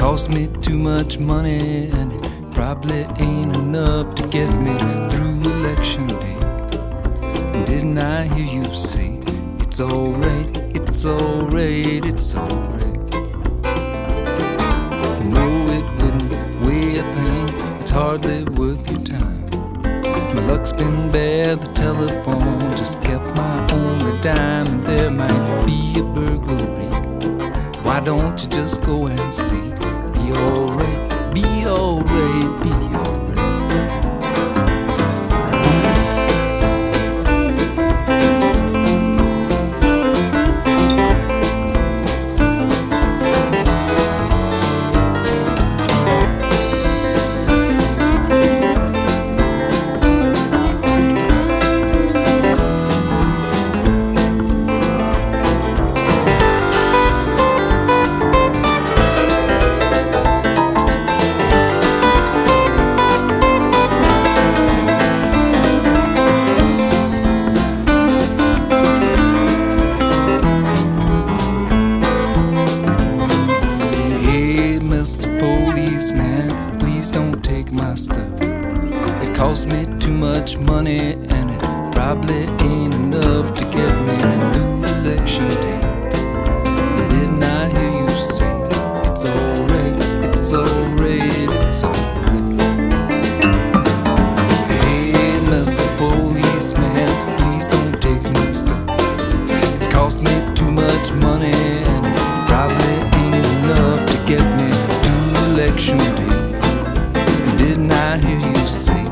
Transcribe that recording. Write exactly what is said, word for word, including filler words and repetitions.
cost me too much money, and it probably ain't enough to get me through election day. Didn't I hear you say, it's alright, it's alright, it's alright? No, it wouldn't weigh a thing, it's hardly worth your time. My luck's been bad, the telephone just kept my only dime, and there might be a burglary. Why don't you just go and see? Be alright, be alright, be alright. Policeman, please don't take my stuff. It cost me too much money, and it probably ain't enough to get me through election day. Didn't I hear you say, it's alright, it's alright, it's alright? Hey, Mister Policeman, please don't take my stuff. It cost me too much money, and it probably ain't enough to get me election day. Didn't I hear you say,